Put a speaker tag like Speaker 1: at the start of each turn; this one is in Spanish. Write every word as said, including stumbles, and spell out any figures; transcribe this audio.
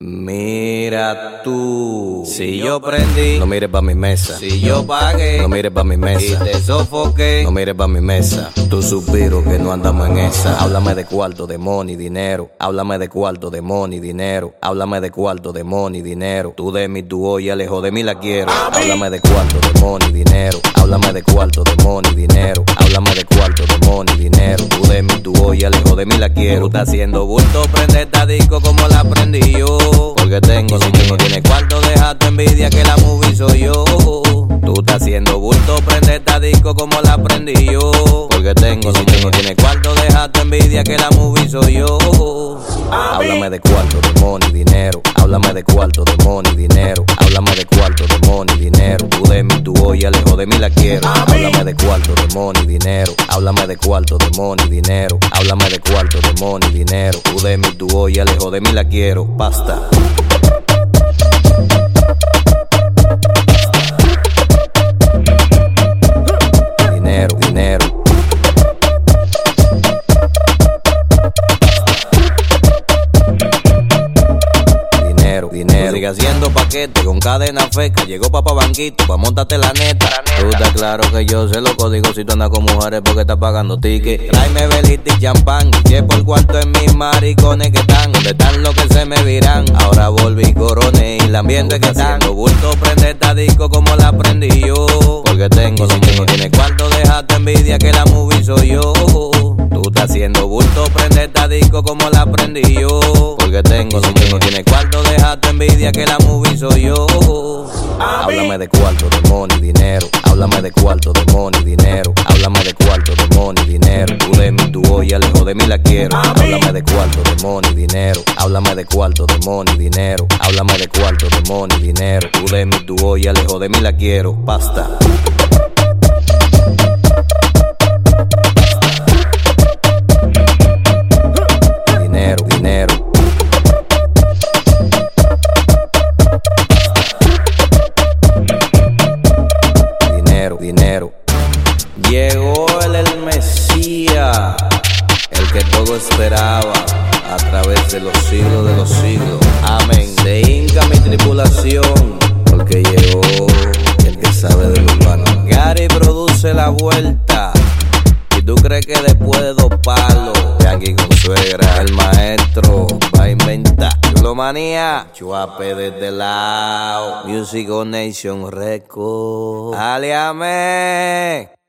Speaker 1: Mira tú, si yo prendí, no mires pa' mi mesa. Si yo pagué, no mires pa' mi mesa. Y te sofoqué, no mires pa' mi mesa. Tú suspiro que no andamos en esa. Háblame de cuarto, de money, dinero. Háblame de cuarto, de money, dinero. Háblame de cuarto, de money, dinero. Tú de mí, tú oye, lejos de mí la quiero. Háblame de cuarto, de money, dinero. Háblame de cuarto, de money, dinero. Háblame de cuarto, de money, dinero. Tú de mí, tú oye, lejos de mí la quiero. Tú estás haciendo bulto, prende esta disco como la prendí yo. Porque tengo, si tú no tienes cuarto, deja tu envidia que la movie soy yo. Tú estás haciendo bulto, prende esta disco como la prendí yo. Porque tengo, si tú no tienes cuarto, deja tu envidia que la movie soy yo. Háblame de cuarto, de money, dinero. Háblame de cuarto, de money, dinero. Háblame de cuarto, de money, dinero. Tú de mí, tú oye, lejos de mí la quiero. Háblame de cuarto, de money, dinero. Háblame de cuarto, de money, dinero. Háblame de cuarto, de money, dinero. Tú de mí, tú oye, lejos de mí la quiero. Basta. Dinero, dinero. Dinero, dinero. Sigue haciendo paquete con cadena feca. Llegó papá banquito pa' montarte la neta. Tú estás claro que yo sé los códigos si tú andas con mujeres porque estás pagando ticket. Tráeme velita y champán. Y por el cuarto en mis maricones que están. Donde están los que se me virán. Ahora volví coroné y el ambiente que están. Los bultos prende esta disco como la prendí yo. Porque tengo, si tú no tienes cuarto, deja tu envidia que la movie soy yo. Tú estás haciendo bulto, prende esta disco como la prendí yo. Porque tengo, si tú no tienes cuarto, deja tu envidia que la movie soy yo. Háblame de cuarto, de money, dinero. Háblame de cuarto, de money, dinero. Háblame de cuarto, de money, dinero. Tú de mí, tú oye, lejos de mí la quiero. Háblame de cuarto, de money, dinero. Háblame de cuarto, de money, dinero. Háblame de cuarto, de money, dinero. Tú de mí, tú oye, lejos de mí la quiero. Basta. Dinero, dinero. Dinero. Llegó el, el Mesías, el que todo esperaba, a través de los siglos de los siglos. Amén. Se hinca mi tripulación, porque llegó el que sabe de lo urbano. Gary produce la vuelta. ¿Y tú crees que después de dos palos, Yankee con suegra, el maestro va a inventar? Chulomanía, Chuape desde el lado, Music on Nation Record. ¡Aliame!